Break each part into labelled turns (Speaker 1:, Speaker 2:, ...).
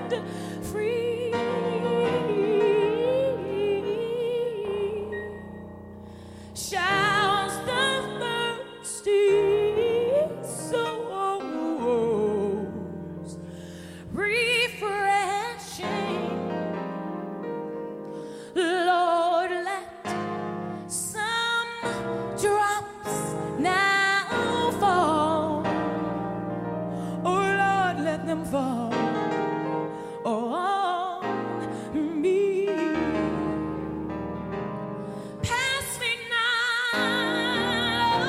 Speaker 1: free. Shouts the thirsty souls, refreshing. Lord, let some drops now fall. Oh Lord, let them fall on me. Pass me now,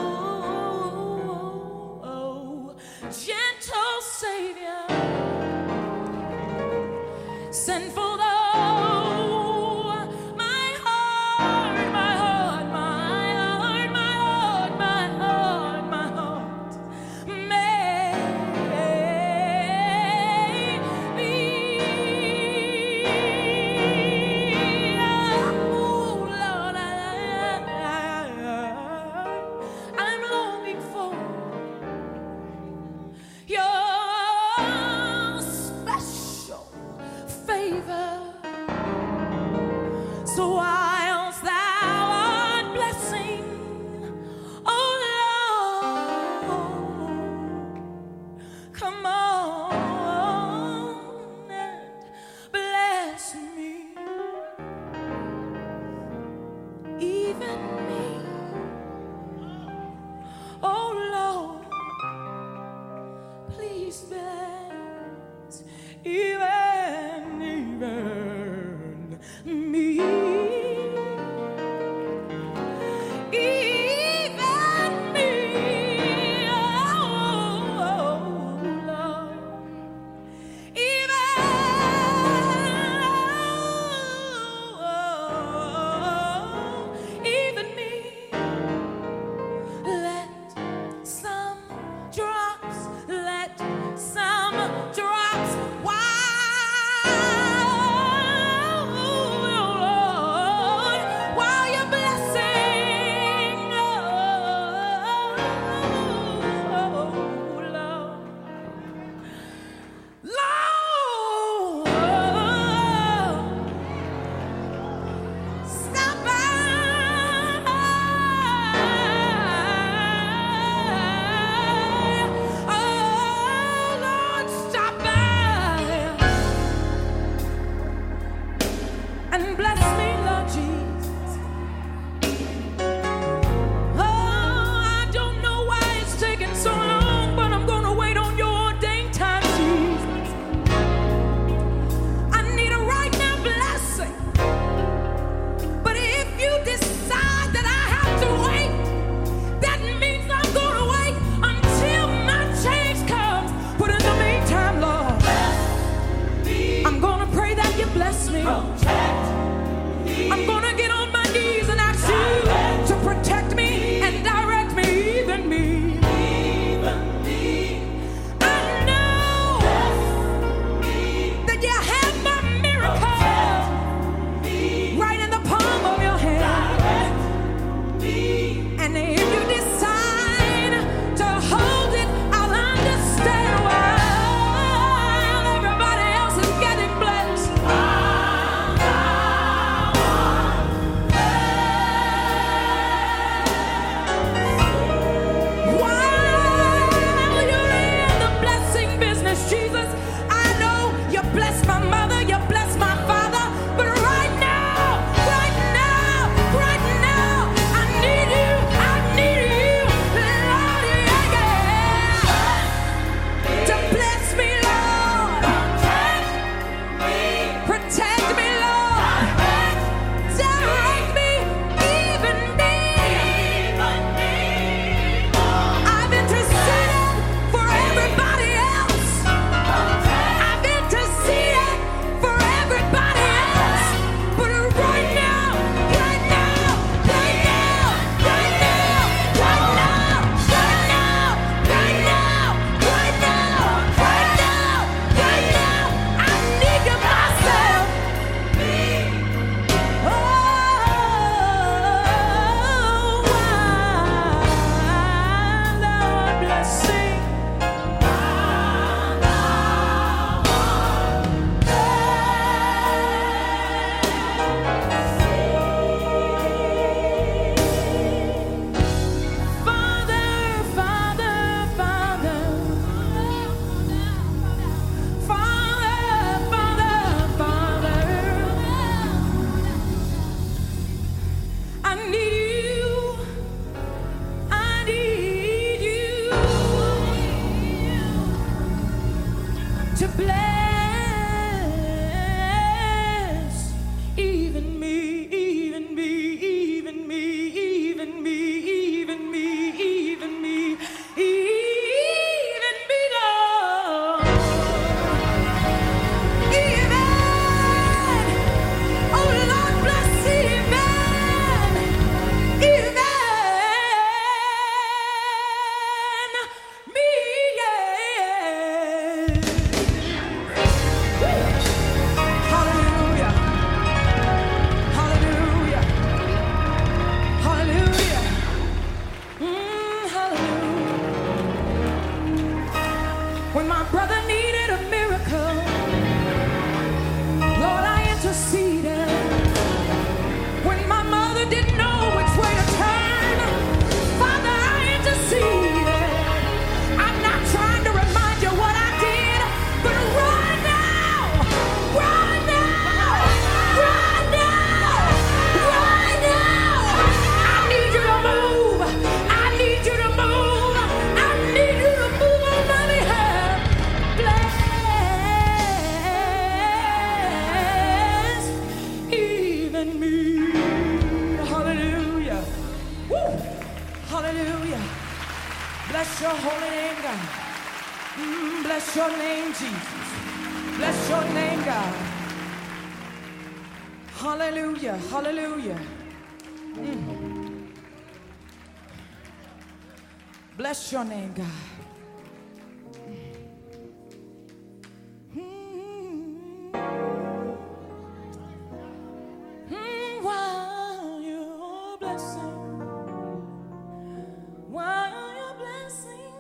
Speaker 1: oh, gentle Savior. Send for so whilst thou art blessing, oh Lord, come on and bless me, even me, oh Lord, please bless even me. And bless me, Lord Jesus. Oh, I don't know why it's taking so long, but I'm gonna wait on your ordained time, Jesus. I need a right now blessing. But if you decide that I have to wait, that means I'm gonna wait until my change comes. But in the meantime, Lord, I'm gonna pray that you bless me. I'm gonna get on my knees and ask you to protect me and direct me, even me. I know that you have my miracle right in the palm of your hand. And if you decide to hold it, I'll understand while everybody else is getting blessed. See your name, Jesus. Bless your name, God. Hallelujah, hallelujah. Bless your name, God. While you're blessing, while you're blessing,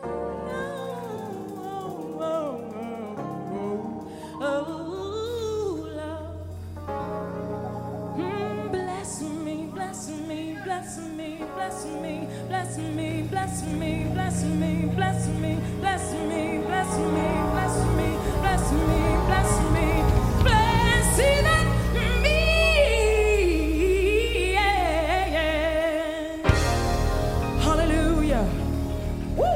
Speaker 1: bless me, bless me, bless me, bless me, bless me, bless me, bless me, bless me, bless me, bless me, bless me, bless me, bless me, bless even me. Yeah, yeah. Hallelujah. Woo.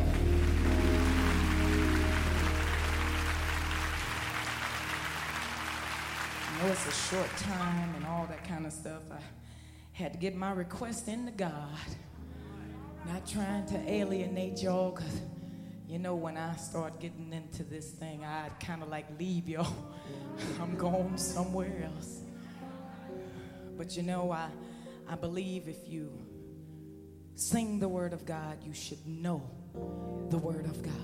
Speaker 1: I know it's a short time and all that kind of stuff. I had to get my request into God. Not trying to alienate y'all, because you know when I start getting into this thing, I'd kind of like leave y'all. I'm going somewhere else. But you know, I believe if you sing the word of God, you should know the word of God.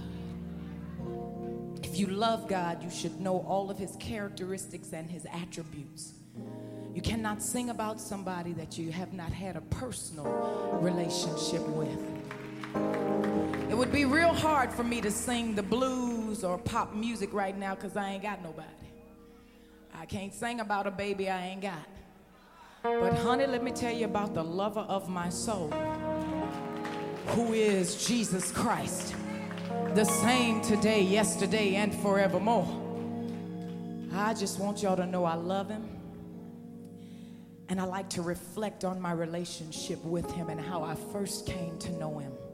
Speaker 1: If you love God, you should know all of his characteristics and his attributes. You cannot sing about somebody that you have not had a personal relationship with. It would be real hard for me to sing the blues or pop music right now because I ain't got nobody. I can't sing about a baby I ain't got. But honey, let me tell you about the lover of my soul, who is Jesus Christ, the same today, yesterday, and forevermore. I just want y'all to know I love him. And I like to reflect on my relationship with him and how I first came to know him.